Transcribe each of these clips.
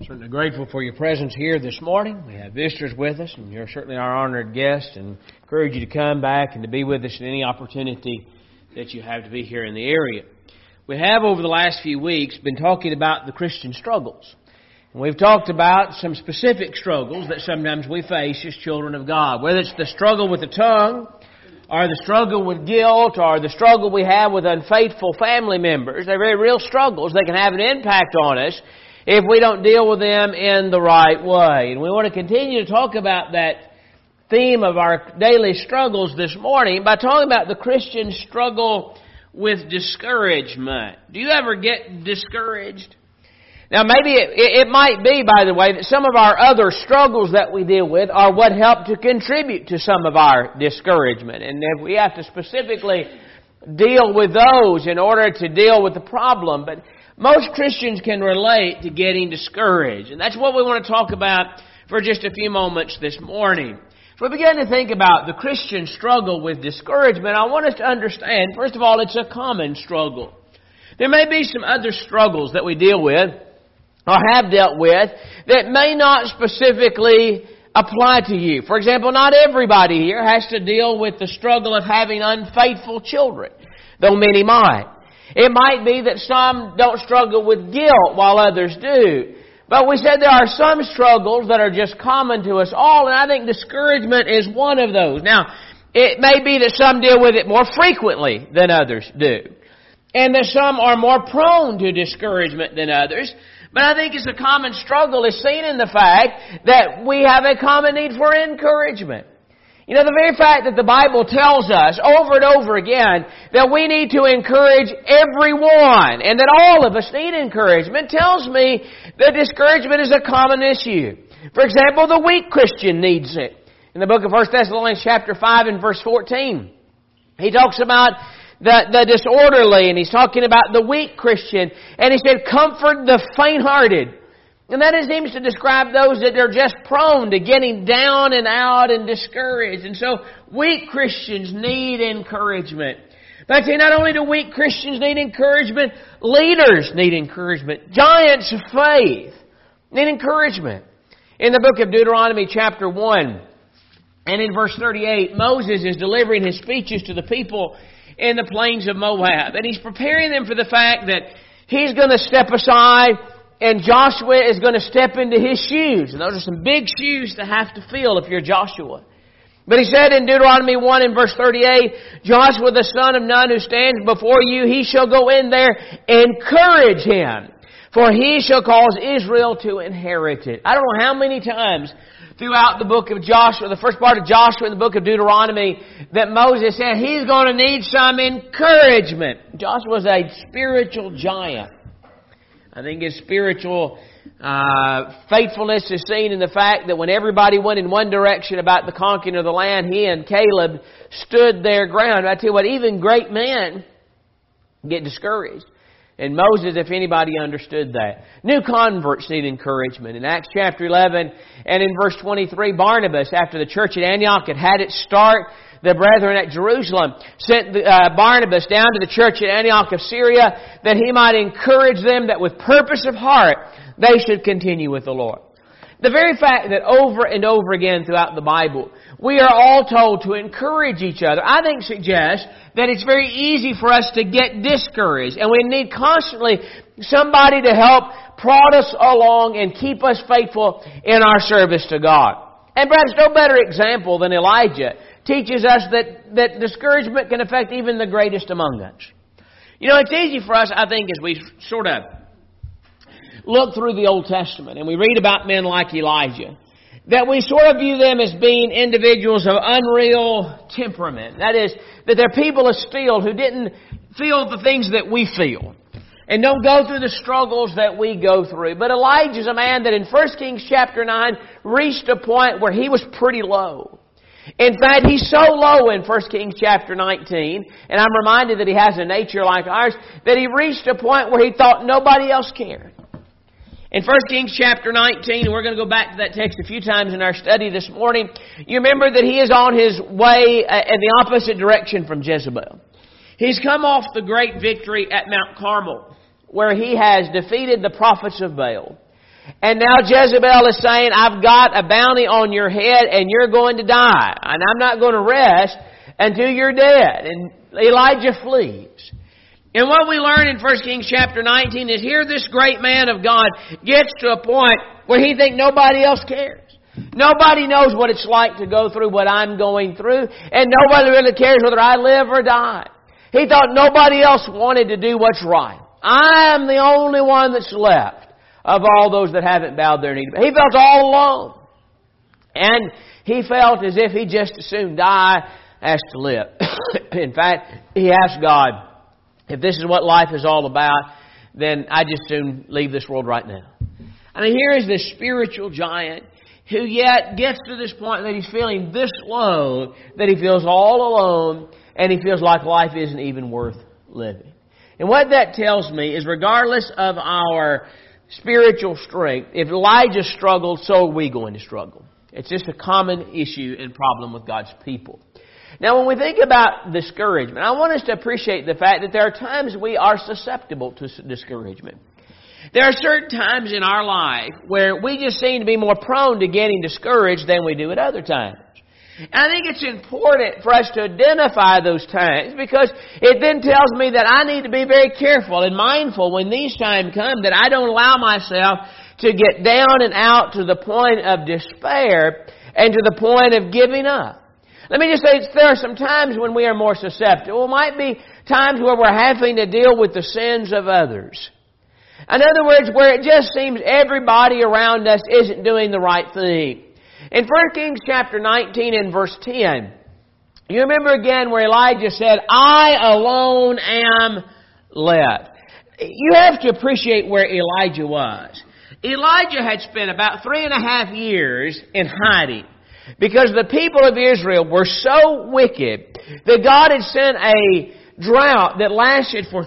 Certainly grateful for your presence here this morning. We have visitors with us, and you're certainly our honored guest, and encourage you to come back and to be with us in any opportunity that you have to be here in the area. We have, over the last few weeks, been talking about the Christian struggles. And we've talked about some specific struggles that sometimes we face as children of God, whether it's the struggle with the tongue, or the struggle with guilt, or the struggle we have with unfaithful family members. They're very real struggles. They can have an impact on us if we don't deal with them in the right way. And we want to continue to talk about that theme of our daily struggles this morning by talking about the Christian struggle with discouragement. Do you ever get discouraged? Now maybe it might be, by the way, that some of our other struggles that we deal with are what help to contribute to some of our discouragement. And if we have to specifically deal with those in order to deal with the problem. But most Christians can relate to getting discouraged. And that's what we want to talk about for just a few moments this morning. If we begin to think about the Christian struggle with discouragement, I want us to understand, first of all, it's a common struggle. There may be some other struggles that we deal with or have dealt with that may not specifically apply to you. For example, not everybody here has to deal with the struggle of having unfaithful children, though many might. It might be that some don't struggle with guilt while others do. But we said there are some struggles that are just common to us all, and I think discouragement is one of those. Now, it may be that some deal with it more frequently than others do, and that some are more prone to discouragement than others. But I think it's a common struggle is seen in the fact that we have a common need for encouragement. You know, the very fact that the Bible tells us over and over again that we need to encourage everyone and that all of us need encouragement tells me that discouragement is a common issue. For example, the weak Christian needs it. In the book of 1 Thessalonians chapter 5 and verse 14, he talks about the disorderly, and he's talking about the weak Christian, and he said, comfort the faint-hearted. And that seems to describe those that are just prone to getting down and out and discouraged. And so weak Christians need encouragement. But I tell you, not only do weak Christians need encouragement, leaders need encouragement. Giants of faith need encouragement. In the book of Deuteronomy chapter 1 and in verse 38, Moses is delivering his speeches to the people in the plains of Moab. And he's preparing them for the fact that he's going to step aside and Joshua is going to step into his shoes. And those are some big shoes to have to fill if you're Joshua. But he said in Deuteronomy 1 and verse 38, Joshua the son of Nun who stands before you, he shall go in there, encourage him, for he shall cause Israel to inherit it. I don't know how many times throughout the book of Joshua, the first part of Joshua in the book of Deuteronomy, that Moses said he's going to need some encouragement. Joshua's a spiritual giant. I think his spiritual faithfulness is seen in the fact that when everybody went in one direction about the conquering of the land, he and Caleb stood their ground. I tell you what, even great men get discouraged. And Moses, if anybody, understood that. New converts need encouragement. In Acts chapter 11 and in verse 23, Barnabas, after the church at Antioch had its start, the brethren at Jerusalem sent Barnabas down to the church at Antioch of Syria that he might encourage them that with purpose of heart they should continue with the Lord. The very fact that over and over again throughout the Bible we are all told to encourage each other, I think suggests that it's very easy for us to get discouraged, and we need constantly somebody to help prod us along and keep us faithful in our service to God. And perhaps no better example than Elijah teaches us that discouragement can affect even the greatest among us. You know, it's easy for us, I think, as we sort of look through the Old Testament and we read about men like Elijah, that we sort of view them as being individuals of unreal temperament. That is, that they're people of steel who didn't feel the things that we feel and don't go through the struggles that we go through. But Elijah's a man that in 1 Kings chapter 9 reached a point where he was pretty low. In fact, he's so low in 1 Kings chapter 19, and I'm reminded that he has a nature like ours, that he reached a point where he thought nobody else cared. In 1 Kings chapter 19, and we're going to go back to that text a few times in our study this morning, you remember that he is on his way in the opposite direction from Jezebel. He's come off the great victory at Mount Carmel, where he has defeated the prophets of Baal. And now Jezebel is saying, I've got a bounty on your head and you're going to die. And I'm not going to rest until you're dead. And Elijah flees. And what we learn in 1 Kings chapter 19 is here this great man of God gets to a point where he thinks nobody else cares. Nobody knows what it's like to go through what I'm going through. And nobody really cares whether I live or die. He thought nobody else wanted to do what's right. I am the only one that's left of all those that haven't bowed their knee. He felt all alone. And he felt as if he just as soon die as to live. In fact, he asked God, if this is what life is all about, then I just soon leave this world right now. I mean, here is this spiritual giant who yet gets to this point that he's feeling this low, that he feels all alone, and he feels like life isn't even worth living. And what that tells me is regardless of our spiritual strength, if Elijah struggled, so are we going to struggle. It's just a common issue and problem with God's people. Now, when we think about discouragement, I want us to appreciate the fact that there are times we are susceptible to discouragement. There are certain times in our life where we just seem to be more prone to getting discouraged than we do at other times. And I think it's important for us to identify those times because it then tells me that I need to be very careful and mindful when these times come that I don't allow myself to get down and out to the point of despair and to the point of giving up. Let me just say, there are some times when we are more susceptible. It might be times where we're having to deal with the sins of others. In other words, where it just seems everybody around us isn't doing the right thing. In 1 Kings chapter 19 and verse 10, you remember again where Elijah said, I alone am left. You have to appreciate where Elijah was. Elijah had spent about 3.5 years in hiding because the people of Israel were so wicked that God had sent a drought that lasted for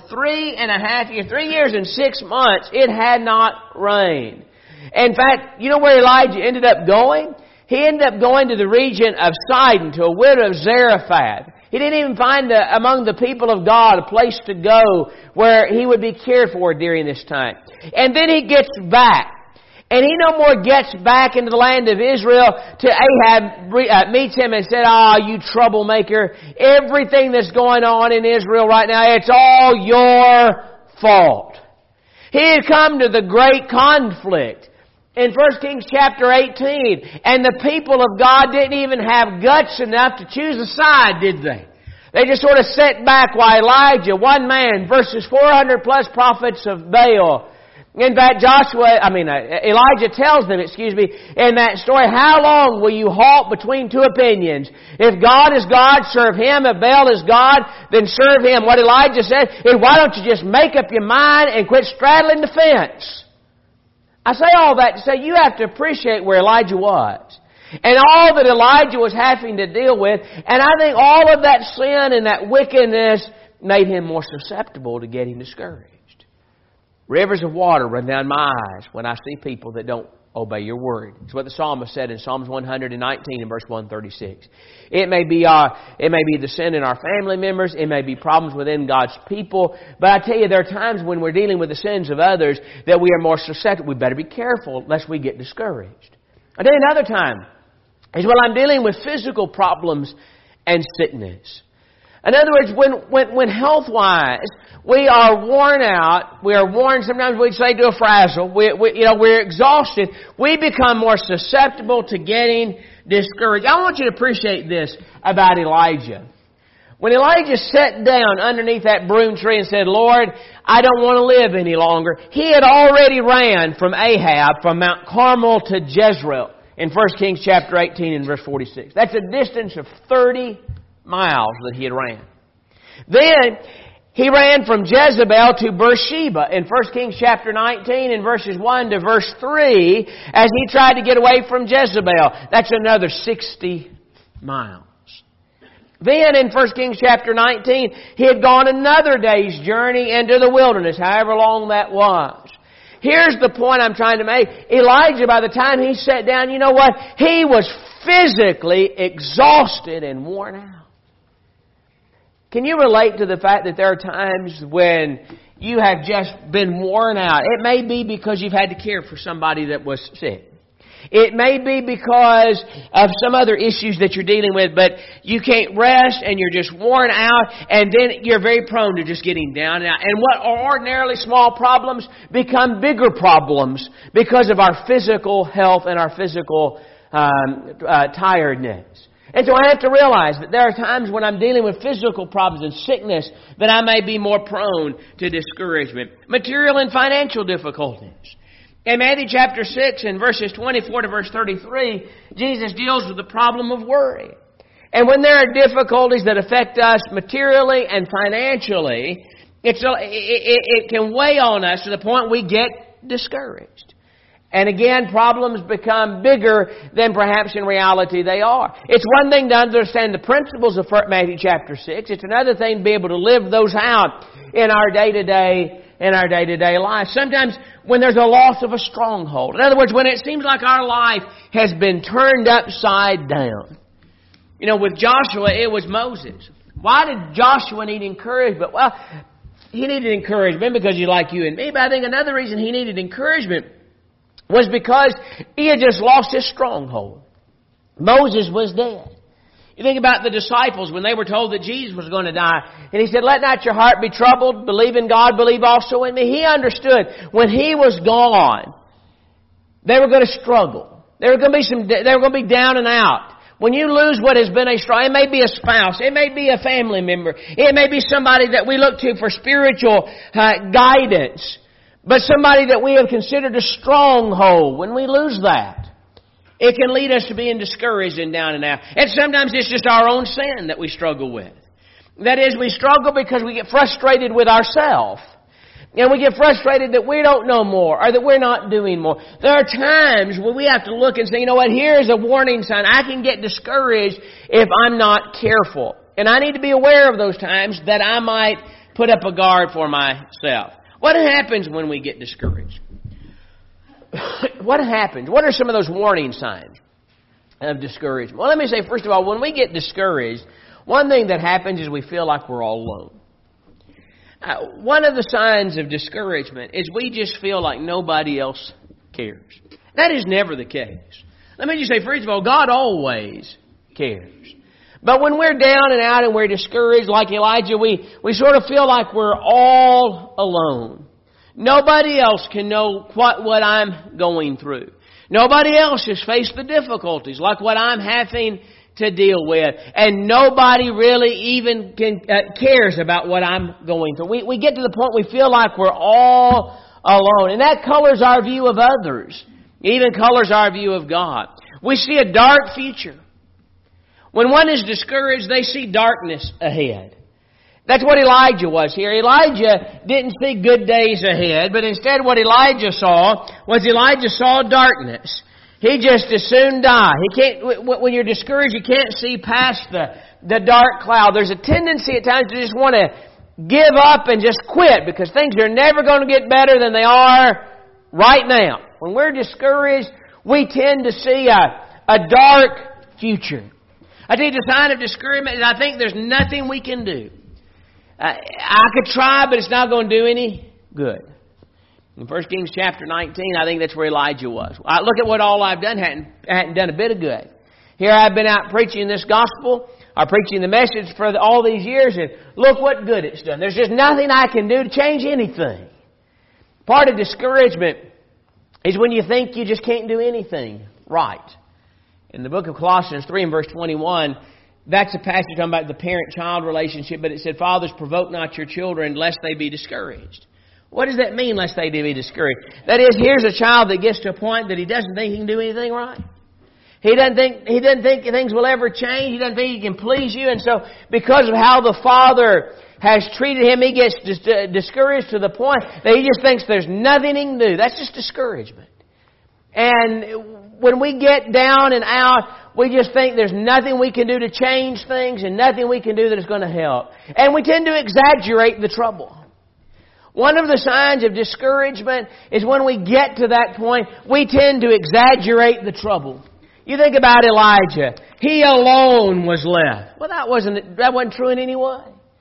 3.5 years. 3 years and 6 months, it had not rained. In fact, you know where Elijah ended up going? He ended up going to the region of Sidon, to a widow of Zarephath. He didn't even find among the people of God a place to go where he would be cared for during this time. And then he gets back. And he no more gets back into the land of Israel to Ahab, meets him and said, you troublemaker, everything that's going on in Israel right now, it's all your fault. He had come to the great conflict in 1 Kings chapter 18, and the people of God didn't even have guts enough to choose a side, did they? They just sort of sat back while Elijah, one man, versus 400 plus prophets of Baal. In fact, Elijah tells them, in that story, how long will you halt between two opinions? If God is God, serve Him. If Baal is God, then serve Him. What Elijah said is, why don't you just make up your mind and quit straddling the fence? I say all that to say you have to appreciate where Elijah was. And all that Elijah was having to deal with. And I think all of that sin and that wickedness made him more susceptible to getting discouraged. Rivers of water run down my eyes when I see people that don't obey your word. It's what the psalmist said in Psalms 119 and verse 136. It may be the sin in our family members. It may be problems within God's people. But I tell you, there are times when we're dealing with the sins of others that we are more susceptible. We better be careful lest we get discouraged. I tell you another time is when I'm dealing with physical problems and sickness. In other words, when health-wise we are worn out, we are worn, sometimes we'd say to a frazzle, we're exhausted, we become more susceptible to getting discouraged. I want you to appreciate this about Elijah. When Elijah sat down underneath that broom tree and said, Lord, I don't want to live any longer, he had already ran from Ahab, from Mount Carmel to Jezreel in 1 Kings chapter 18 and verse 46. That's a distance of 30 miles that he had ran. Then he ran from Jezebel to Beersheba in 1 Kings chapter 19 and verses 1 to verse 3 as he tried to get away from Jezebel. That's another 60 miles. Then in 1 Kings chapter 19, he had gone another day's journey into the wilderness, however long that was. Here's the point I'm trying to make. Elijah, by the time he sat down, you know what? He was physically exhausted and worn out. Can you relate to the fact that there are times when you have just been worn out. It may be because you've had to care for somebody that was sick. It may be because of some other issues that you're dealing with, but you can't rest and you're just worn out, and then you're very prone to just getting down and out. And what are ordinarily small problems become bigger problems because of our physical health and our physical tiredness. And so I have to realize that there are times when I'm dealing with physical problems and sickness that I may be more prone to discouragement. Material and financial difficulties. In Matthew chapter 6 and verses 24 to verse 33, Jesus deals with the problem of worry. And when there are difficulties that affect us materially and financially, it can weigh on us to the point we get discouraged. And again, problems become bigger than perhaps in reality they are. It's one thing to understand the principles of Matthew chapter 6. It's another thing to be able to live those out in our day-to-day life. Sometimes when there's a loss of a stronghold. In other words, when it seems like our life has been turned upside down. You know, with Joshua, it was Moses. Why did Joshua need encouragement? Well, he needed encouragement because he's like you and me. But I think another reason he needed encouragement was because he had just lost his stronghold. Moses was dead. You think about the disciples when they were told that Jesus was going to die. And he said, let not your heart be troubled. Believe in God, believe also in me. He understood when he was gone, they were going to struggle. They were going to be down and out. When you lose what has been a strong, it may be a spouse, it may be a family member, it may be somebody that we look to for spiritual guidance, but somebody that we have considered a stronghold. When we lose that, it can lead us to being discouraged and down and out. And sometimes it's just our own sin that we struggle with. That is, we struggle because we get frustrated with ourselves. And we get frustrated that we don't know more or that we're not doing more. There are times when we have to look and say, you know what, here's a warning sign. I can get discouraged if I'm not careful. And I need to be aware of those times that I might put up a guard for myself. What happens when we get discouraged? What happens? What are some of those warning signs of discouragement? Well, let me say, first of all, when we get discouraged, one thing that happens is we feel like we're all alone. One of the signs of discouragement is we just feel like nobody else cares. That is never the case. Let me just say, first of all, God always cares. But when we're down and out and we're discouraged like Elijah, we sort of feel like we're all alone. Nobody else can know what I'm going through. Nobody else has faced the difficulties like what I'm having to deal with. And nobody really even cares about what I'm going through. We get to the point we feel like we're all alone. And that colors our view of others. It even colors our view of God. We see a dark future. When one is discouraged, they see darkness ahead. That's what Elijah was here. Elijah didn't see good days ahead, but instead what Elijah saw darkness. He just as soon die. When you're discouraged, you can't see past the dark cloud. There's a tendency at times to just want to give up and just quit because things are never going to get better than they are right now. When we're discouraged, we tend to see a dark future. I tell you, the sign of discouragement is I think there's nothing we can do. I could try, but it's not going to do any good. In 1 Kings chapter 19, I think that's where Elijah was. I look at what all I've done hadn't done a bit of good. Here I've been out preaching this gospel, or preaching the message for all these years, and look what good it's done. There's just nothing I can do to change anything. Part of discouragement is when you think you just can't do anything right. In the book of Colossians 3 and verse 21, that's a passage talking about the parent-child relationship, but it said, Fathers, provoke not your children lest they be discouraged. What does that mean, lest they be discouraged? That is, here's a child that gets to a point that he doesn't think he can do anything right. He doesn't think things will ever change. He doesn't think he can please you. And so, because of how the father has treated him, he gets discouraged to the point that he just thinks there's nothing he can do. That's just discouragement. And when we get down and out, we just think there's nothing we can do to change things and nothing we can do that is going to help. And we tend to exaggerate the trouble. One of the signs of discouragement is when we get to that point, we tend to exaggerate the trouble. You think about Elijah. He alone was left. Well, that wasn't true in any way.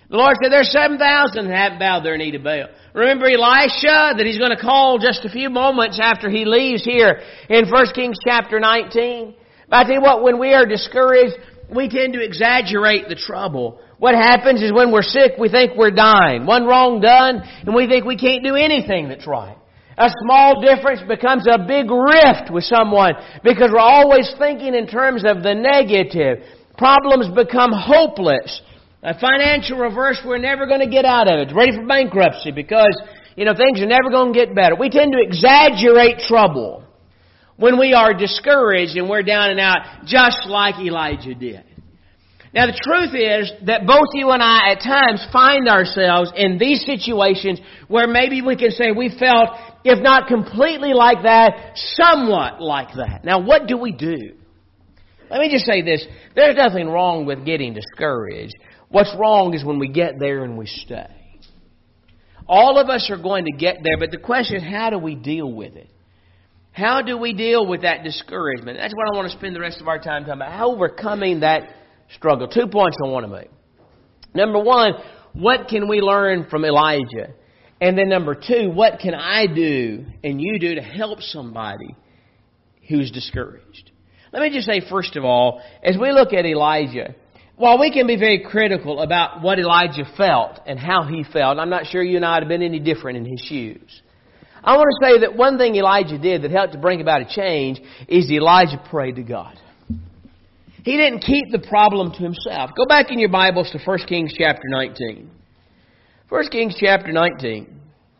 The Lord said there's 7,000 that haven't bowed their knee to Baal. Remember Elisha that He's going to call just a few moments after he leaves here in 1 Kings chapter 19. But I tell you what, when we are discouraged, we tend to exaggerate the trouble. What happens is when we're sick, we think we're dying. One wrong done, and we think we can't do anything that's right. A small difference becomes a big rift with someone because we're always thinking in terms of the negative. Problems become hopeless. A financial reverse, we're never going to get out of it. It's ready for bankruptcy because, things are never going to get better. We tend to exaggerate trouble when we are discouraged and we're down and out, just like Elijah did. Now, the truth is that both you and I at times find ourselves in these situations where maybe we can say we felt, if not completely like that, somewhat like that. Now, what do we do? Let me just say this. There's nothing wrong with getting discouraged. What's wrong is when we get there and we stay. All of us are going to get there, but the question is, how do we deal with it? How do we deal with that discouragement? That's what I want to spend the rest of our time talking about. How overcoming that struggle. 2 points I want to make. Number 1, what can we learn from Elijah? And then number 2, what can I do and you do to help somebody who's discouraged? Let me just say, first of all, as we look at Elijah, while we can be very critical about what Elijah felt and how he felt, I'm not sure you and I would have been any different in his shoes. I want to say that one thing Elijah did that helped to bring about a change is Elijah prayed to God. He didn't keep the problem to himself. Go back in your Bibles to 1 Kings chapter 19. 1 Kings chapter 19.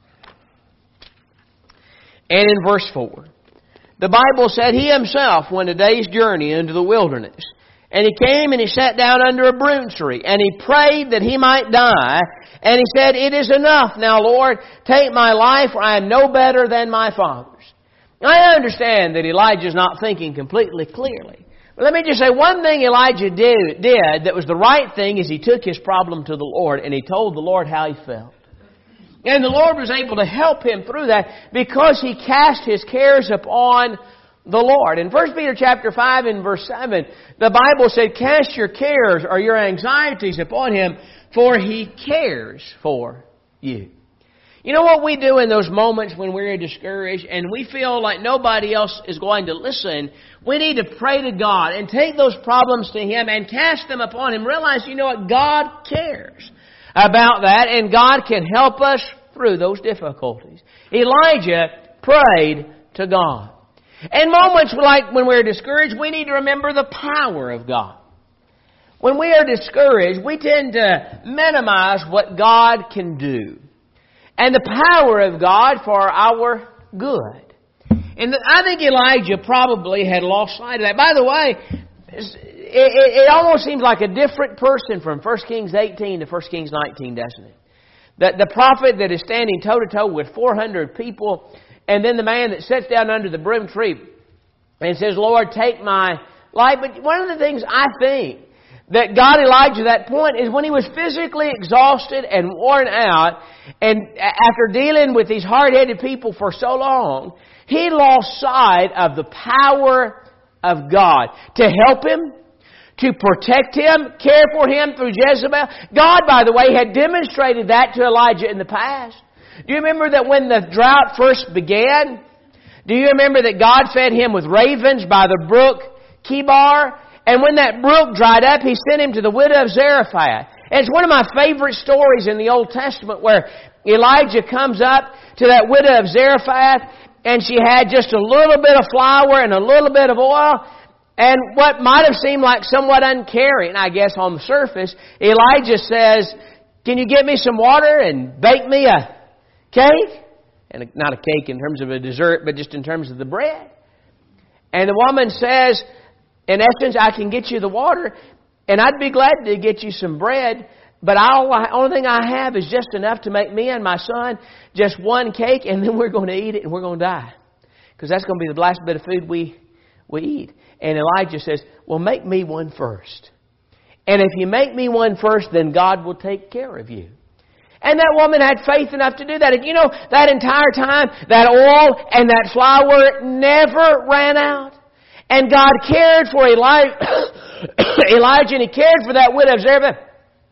And in verse 4. The Bible said, He himself went a day's journey into the wilderness. And he came and he sat down under a broom tree. And he prayed that he might die. And he said, It is enough now, Lord. Take my life, for I am no better than my fathers. I understand that Elijah's not thinking completely clearly. But let me just say, one thing Elijah did that was the right thing is he took his problem to the Lord and he told the Lord how he felt. And the Lord was able to help him through that because he cast his cares upon the Lord. In 1 Peter chapter 5 and verse 7, the Bible said, Cast your cares or your anxieties upon Him, for He cares for you. You know what we do in those moments when we're discouraged and we feel like nobody else is going to listen? We need to pray to God and take those problems to Him and cast them upon Him. Realize, you know what? God cares about that and God can help us through those difficulties. Elijah prayed to God. And moments like when we're discouraged, we need to remember the power of God. When we are discouraged, we tend to minimize what God can do and the power of God for our good. And I think Elijah probably had lost sight of that. By the way, it almost seems like a different person from 1 Kings 18 to 1 Kings 19, doesn't it? The prophet that is standing toe-to-toe with 400 people, and then the man that sits down under the broom tree and says, Lord, take my life. But one of the things I think that got Elijah to that point is when he was physically exhausted and worn out, and after dealing with these hard-headed people for so long, he lost sight of the power of God to help him, to protect him, care for him through Jezebel. God, by the way, had demonstrated that to Elijah in the past. Do you remember that when the drought first began? Do you remember that God fed him with ravens by the brook Kibar? And when that brook dried up, He sent him to the widow of Zarephath. And it's one of my favorite stories in the Old Testament where Elijah comes up to that widow of Zarephath and she had just a little bit of flour and a little bit of oil. And what might have seemed like somewhat uncaring, I guess, on the surface, Elijah says, Can you get me some water and bake me a cake? And not a cake in terms of a dessert, but just in terms of the bread. And the woman says, in essence, I can get you the water, and I'd be glad to get you some bread, but the only thing I have is just enough to make me and my son just one cake, and then we're going to eat it and we're going to die. Because that's going to be the last bit of food we eat. And Elijah says, well, make me one first. And if you make me one first, then God will take care of you. And that woman had faith enough to do that. And you know, that entire time, that oil and that flour never ran out. And God cared for Elijah and He cared for that widow of Zarephath.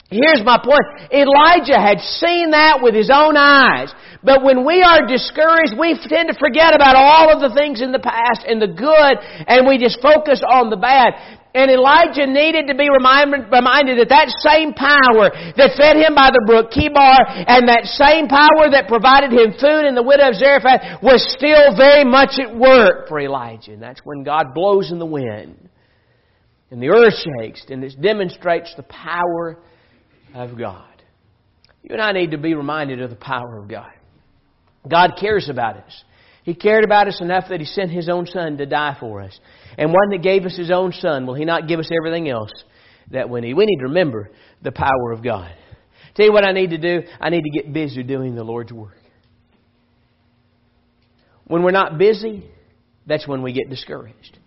Here's my point. Elijah had seen that with his own eyes. But when we are discouraged, we tend to forget about all of the things in the past and the good, and we just focus on the bad. And Elijah needed to be reminded that same power that fed him by the brook Kibar, and that same power that provided him food in the widow of Zarephath, was still very much at work for Elijah. And that's when God blows in the wind, and the earth shakes, and it demonstrates the power of God. You and I need to be reminded of the power of God. God cares about us. He cared about us enough that He sent His own Son to die for us. And one that gave us His own Son, will He not give us everything else that we need? We need to remember the power of God. Tell you what I need to do. I need to get busy doing the Lord's work. When we're not busy, that's when we get discouraged.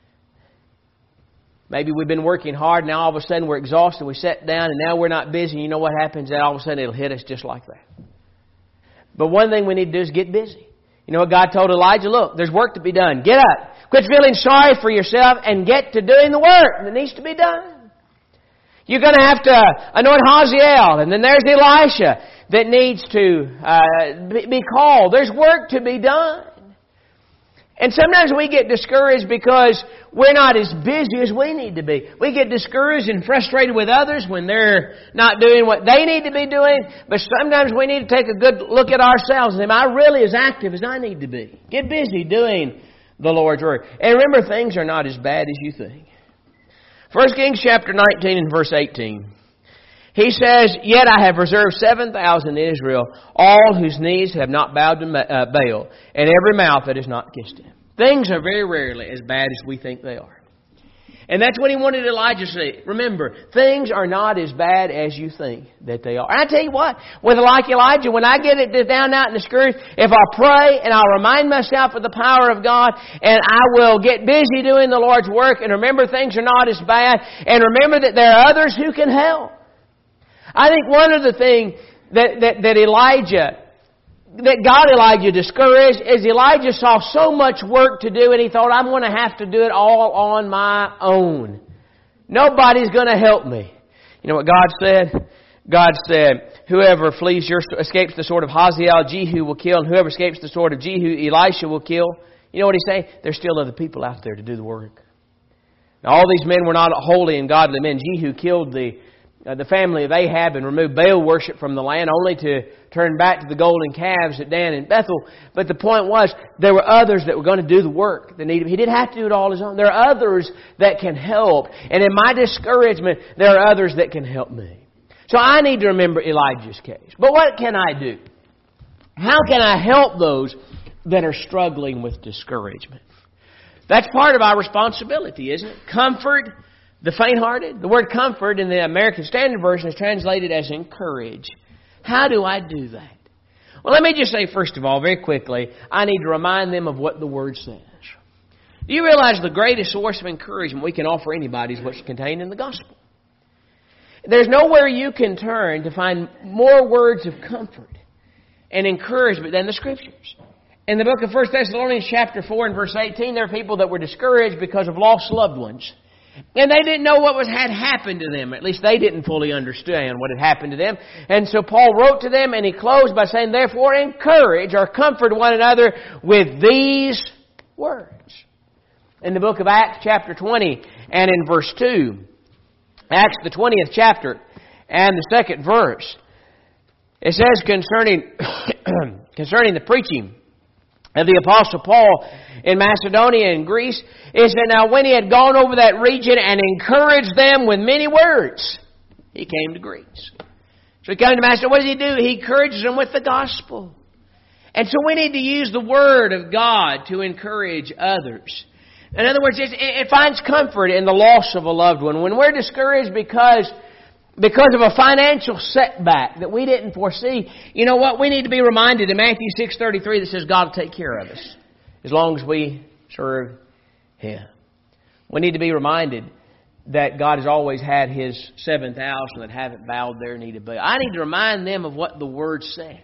Maybe we've been working hard, now all of a sudden we're exhausted, we sit down, and now we're not busy. You know what happens? Then all of a sudden it'll hit us just like that. But one thing we need to do is get busy. You know what God told Elijah? Look, there's work to be done. Get up. Quit feeling sorry for yourself and get to doing the work that needs to be done. You're going to have to anoint Hazael, and then there's Elisha that needs to be called. There's work to be done. And sometimes we get discouraged because we're not as busy as we need to be. We get discouraged and frustrated with others when they're not doing what they need to be doing. But sometimes we need to take a good look at ourselves and say, am I really as active as I need to be? Get busy doing the Lord's work. And remember, things are not as bad as you think. 1 Kings chapter 19 and verse 18. He says, yet I have reserved 7,000 in Israel, all whose knees have not bowed to Baal, and every mouth that has not kissed him. Things are very rarely as bad as we think they are. And that's what he wanted Elijah to say. Remember, things are not as bad as you think that they are. And I tell you what, with like Elijah, when I get it down out and discouraged, if I'll pray and I'll remind myself of the power of God, and I will get busy doing the Lord's work, and remember things are not as bad, and remember that there are others who can help. I think one of the things that got Elijah discouraged is Elijah saw so much work to do and he thought, I'm going to have to do it all on my own. Nobody's going to help me. You know what God said? God said, whoever escapes the sword of Hazael, Jehu will kill, and whoever escapes the sword of Jehu, Elisha will kill. You know what he's saying? There's still other people out there to do the work. Now, all these men were not holy and godly men. Jehu killed the family of Ahab and removed Baal worship from the land, only to turn back to the golden calves at Dan and Bethel. But the point was, there were others that were going to do the work. He didn't have to do it all on his own. There are others that can help. And in my discouragement, there are others that can help me. So I need to remember Elijah's case. But what can I do? How can I help those that are struggling with discouragement? That's part of our responsibility, isn't it? Comfort the faint-hearted. The word comfort in the American Standard Version is translated as encourage. How do I do that? Well, let me just say, first of all, very quickly, I need to remind them of what the Word says. Do you realize the greatest source of encouragement we can offer anybody is what's contained in the Gospel? There's nowhere you can turn to find more words of comfort and encouragement than the Scriptures. In the book of 1 Thessalonians chapter 4 and verse 18, there are people that were discouraged because of lost loved ones. And they didn't know what had happened to them. At least they didn't fully understand what had happened to them. And so Paul wrote to them and he closed by saying, therefore encourage or comfort one another with these words. In the book of Acts chapter 20 and in verse 2, Acts the 20th chapter and the second verse, it says concerning the preaching of the Apostle Paul in Macedonia and Greece, it said, now when he had gone over that region and encouraged them with many words, he came to Greece. So he came to Macedonia. What does he do? He encourages them with the gospel. And so we need to use the Word of God to encourage others. In other words, it finds comfort in the loss of a loved one. When we're discouraged because of a financial setback that we didn't foresee, you know what? We need to be reminded in Matthew 6:33 that says God will take care of us as long as we serve Him. We need to be reminded that God has always had His 7,000 that haven't bowed their knee to Baal. I need to remind them of what the Word says.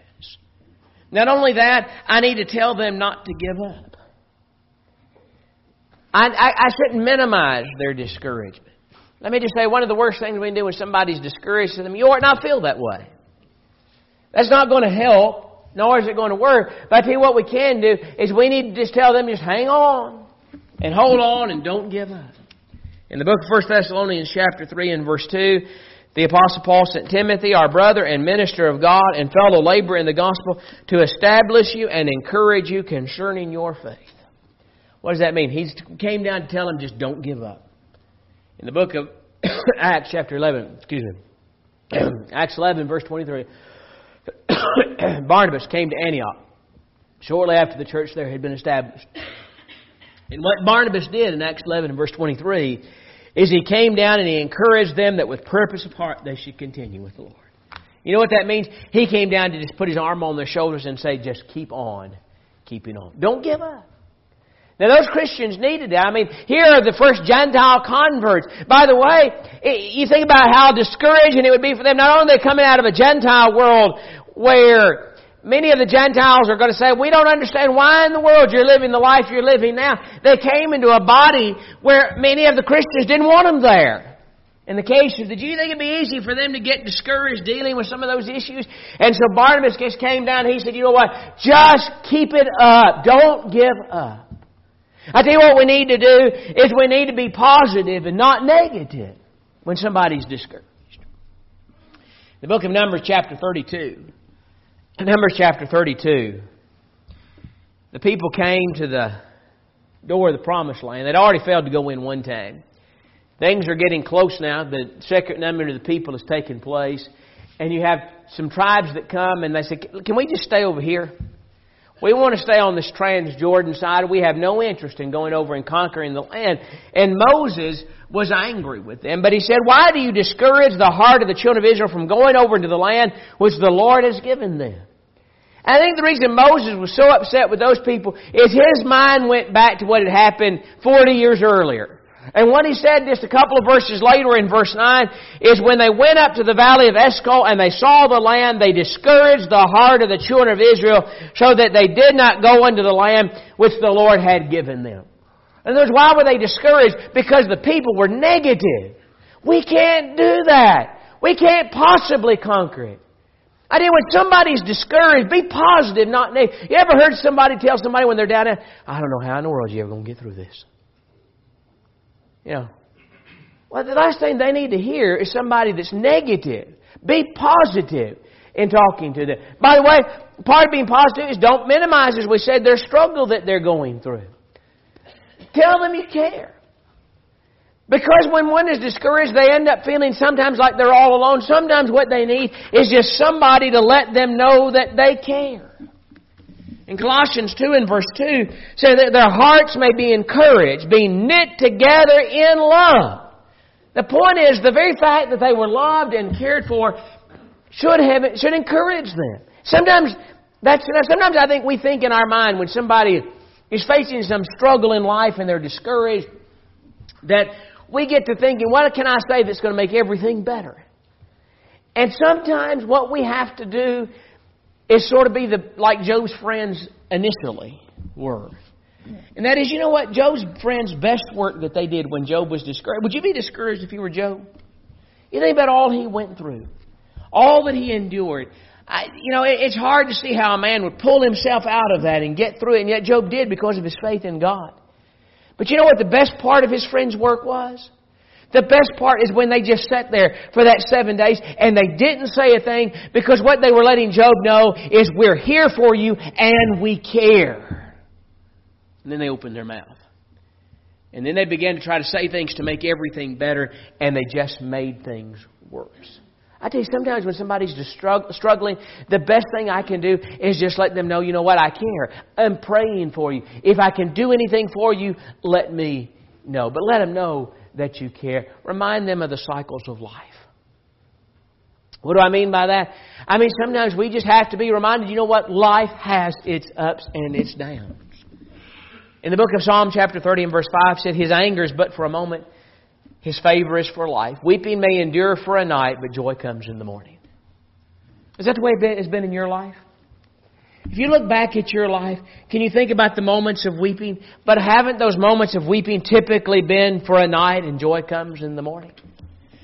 Not only that, I need to tell them not to give up. I shouldn't minimize their discouragement. Let me just say, one of the worst things we can do when somebody's discouraged to them, you ought not feel that way. That's not going to help, nor is it going to work. But I tell you what we can do is we need to just tell them, just hang on and hold on and don't give up. In the book of 1 Thessalonians chapter 3 and verse 2, the Apostle Paul sent Timothy, our brother and minister of God and fellow laborer in the gospel, to establish you and encourage you concerning your faith. What does that mean? He came down to tell them, just don't give up. In the book of Acts chapter 11, Acts 11 verse 23, Barnabas came to Antioch shortly after the church there had been established. And what Barnabas did in Acts 11 and verse 23 is he came down and he encouraged them that with purpose of heart they should continue with the Lord. You know what that means? He came down to just put his arm on their shoulders and say, just keep on keeping on. Don't give up. Now those Christians needed that. I mean, here are the first Gentile converts. By the way, you think about how discouraging it would be for them. Not only are they coming out of a Gentile world where many of the Gentiles are going to say, we don't understand why in the world you're living the life you're living now. They came into a body where many of the Christians didn't want them there. In the case of the Jews, you think it'd be easy for them to get discouraged dealing with some of those issues? And so Barnabas just came down and he said, you know what? Just keep it up. Don't give up. I tell you what we need to do is we need to be positive and not negative when somebody's discouraged. The book of Numbers chapter 32. Numbers chapter 32. The people came to the door of the promised land. They'd already failed to go in one time. Things are getting close now. The second number of the people has taken place. And you have some tribes that come and they say, can we just stay over here? We want to stay on this Transjordan side. We have no interest in going over and conquering the land. And Moses was angry with them. But he said, why do you discourage the heart of the children of Israel from going over into the land which the Lord has given them? And I think the reason Moses was so upset with those people is his mind went back to what had happened 40 years earlier. And what he said just a couple of verses later in verse 9 is when they went up to the valley of Eshcol and they saw the land, they discouraged the heart of the children of Israel so that they did not go into the land which the Lord had given them. And why were they discouraged? Because the people were negative. We can't do that. We can't possibly conquer it. I mean, when somebody's discouraged, be positive, not negative. You ever heard somebody tell somebody when they're down there, I don't know how in the world you're ever going to get through this. You know, well, the last thing they need to hear is somebody that's negative. Be positive in talking to them. By the way, part of being positive is don't minimize, as we said, their struggle that they're going through. Tell them you care. Because when one is discouraged, they end up feeling sometimes like they're all alone. Sometimes what they need is just somebody to let them know that they care. In Colossians 2 and verse 2, say that their hearts may be encouraged, being knit together in love. The point is, the very fact that they were loved and cared for should encourage them. Sometimes I think we think in our mind when somebody is facing some struggle in life and they're discouraged, that we get to thinking, what can I say that's going to make everything better? And sometimes what we have to do is sort of be like Job's friends initially were. And that is, you know what? Job's friends' best work that they did when Job was discouraged. Would you be discouraged if you were Job? You think about all he went through. All that he endured. It's hard to see how a man would pull himself out of that and get through it. And yet Job did because of his faith in God. But you know what the best part of his friend's work was? The best part is when they just sat there for that 7 days and they didn't say a thing, because what they were letting Job know is we're here for you and we care. And then they opened their mouth. And then they began to try to say things to make everything better, and they just made things worse. I tell you, sometimes when somebody's just struggling, the best thing I can do is just let them know, you know what, I care. I'm praying for you. If I can do anything for you, let me know. But let them know that you care. Remind them of the cycles of life. What do I mean by that? I mean, sometimes we just have to be reminded, you know what? Life has its ups and its downs. In the book of Psalm chapter 30 and verse 5 said, His anger is but for a moment. His favor is for life. Weeping may endure for a night, but joy comes in the morning. Is that the way it has been in your life? If you look back at your life, can you think about the moments of weeping? But haven't those moments of weeping typically been for a night and joy comes in the morning?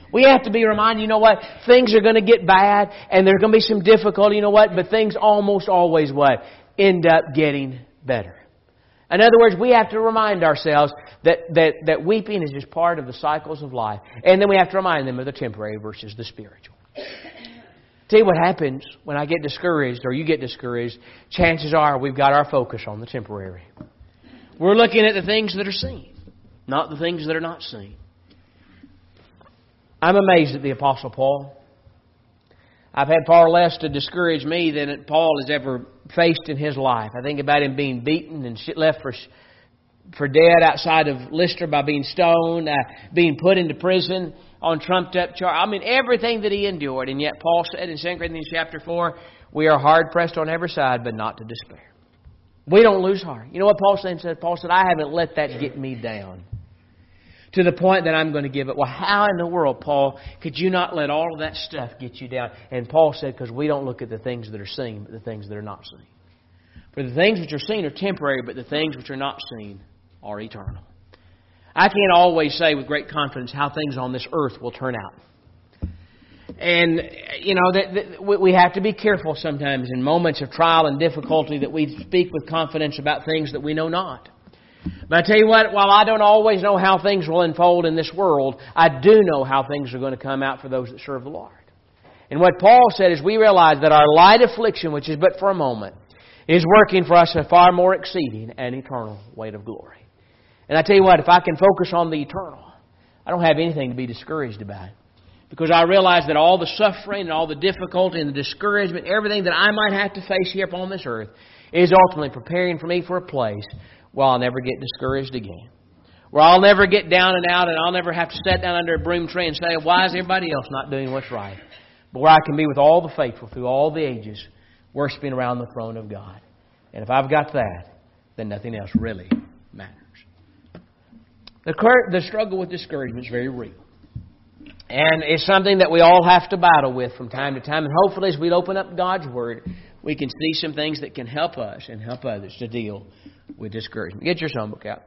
We have to be reminded, you know what? Things are going to get bad and there's going to be some difficulty, you know what? But things almost always what? End up getting better. In other words, we have to remind ourselves that weeping is just part of the cycles of life. And then we have to remind them of the temporary versus the spiritual. Tell you what happens when I get discouraged or you get discouraged, chances are we've got our focus on the temporary. We're looking at the things that are seen, not the things that are not seen. I'm amazed at the Apostle Paul. I've had far less to discourage me than Paul has ever faced in his life. I think about him being beaten and left for dead outside of Lystra by being stoned, being put into prison on trumped-up charge. I mean, everything that he endured. And yet Paul said in 2 Corinthians chapter 4, we are hard-pressed on every side, but not to despair. We don't lose heart. You know what Paul said? Paul said, I haven't let that get me down to the point that I'm going to give it. Well, how in the world, Paul, could you not let all of that stuff get you down? And Paul said, because we don't look at the things that are seen, but the things that are not seen. For the things which are seen are temporary, but the things which are not seen are eternal. I can't always say with great confidence how things on this earth will turn out. And, you know, we have to be careful sometimes in moments of trial and difficulty that we speak with confidence about things that we know not. But I tell you what, while I don't always know how things will unfold in this world, I do know how things are going to come out for those that serve the Lord. And what Paul said is we realize that our light affliction, which is but for a moment, is working for us a far more exceeding and eternal weight of glory. And I tell you what, if I can focus on the eternal, I don't have anything to be discouraged about. Because I realize that all the suffering and all the difficulty and the discouragement, everything that I might have to face here upon this earth, is ultimately preparing for me for a place where I'll never get discouraged again. Where I'll never get down and out and I'll never have to sit down under a broom tree and say, why is everybody else not doing what's right? But where I can be with all the faithful through all the ages, worshiping around the throne of God. And if I've got that, then nothing else really matters. The struggle with discouragement is very real. And it's something that we all have to battle with from time to time. And hopefully as we open up God's Word, we can see some things that can help us and help others to deal with discouragement. Get your songbook out.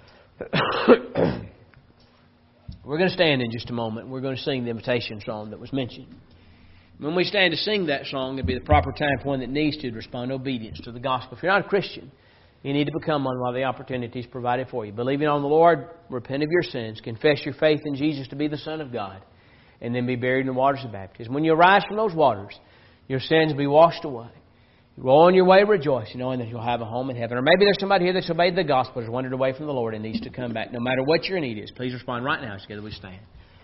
We're going to stand in just a moment. We're going to sing the invitation song that was mentioned. When we stand to sing that song, it'll be the proper time for one that needs to respond in obedience to the gospel. If you're not a Christian, you need to become one while the opportunity is provided for you. Believing on the Lord, repent of your sins, confess your faith in Jesus to be the Son of God, and then be buried in the waters of baptism. When you arise from those waters, your sins will be washed away. You go on your way rejoicing, knowing that you'll have a home in heaven. Or maybe there's somebody here that's obeyed the gospel, has wandered away from the Lord and needs to come back. No matter what your need is, please respond right now as together we stand.